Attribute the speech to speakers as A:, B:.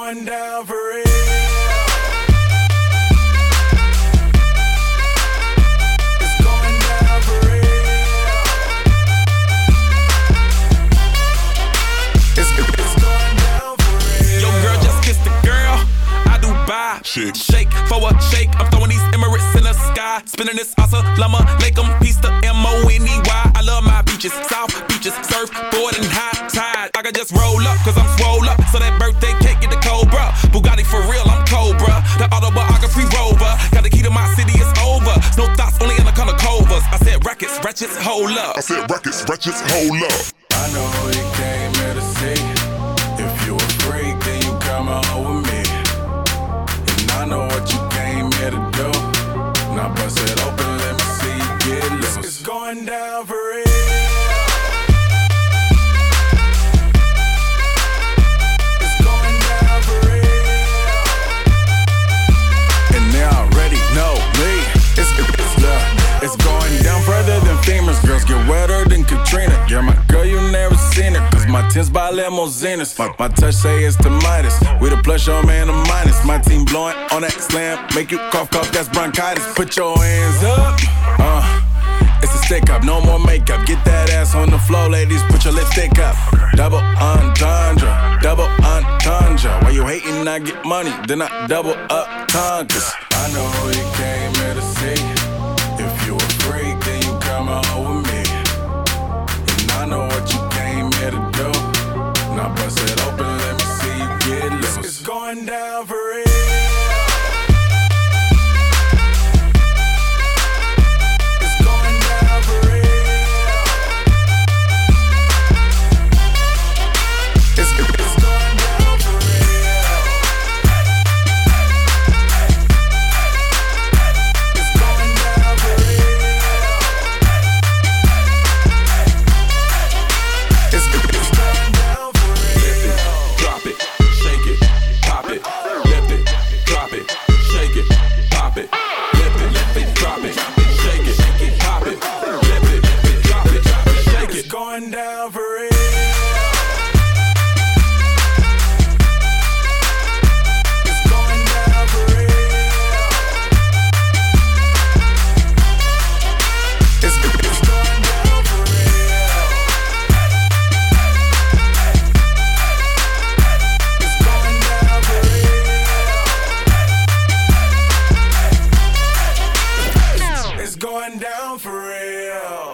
A: going down for real. It's going down for real. It's going down for real.
B: Yo, girl, just kissed the girl. I do buy. Shake for a shake. I'm throwing these Emirates in the sky. Spinning this Assalamu alaikum. Peace to MONEY. I love my beaches. South beaches. Surfboard and high tide. I can just roll up cause I'm swole up. So that birthday cake get the Cobra. Bugatti for real, I'm Cobra. The autobiography rover. Got the key to my city, it's over. No thoughts, only in the color covers. I said rackets, wretches, hold up.
C: I said rackets, wretches, hold up.
A: I know who you came here to see. If you a freak, then you come on with me. And I know what you came here to do. Now bust it open, let me see you get loose. It's going down for real. It's going down for real. And they already know me. It's going down further than famous. Girls get wetter than Katrina. Yeah, my girl, you never seen it. Cause my tins by limousines. My touch say it's the Midas. We the plus, your man, the minus. My team blowing on that slam. Make you cough, that's bronchitis. Put your hands up. It's a stick up, no more makeup. Get that ass on the floor, ladies. Put your lipstick up. Double entendre, double entendre. Why you hating? I get money, then I double up conquers. I know who you came here to see. If you a freak, then you come on with me. And I know what you came here to do. Now bust it open, let me see you get loose. It's going down for real. It's going down for real. It's going down for real. It's going down for real. It's going down for real.
B: Drop it, shake it, pop it, lift it, drop it, shake it, pop it, lift it, drop it, shake it, pop it, lift it, drop it, shake
A: It's
B: it.
A: going down for real. It's going down for real. It's going down for real. It's going down for real. It's going down for real.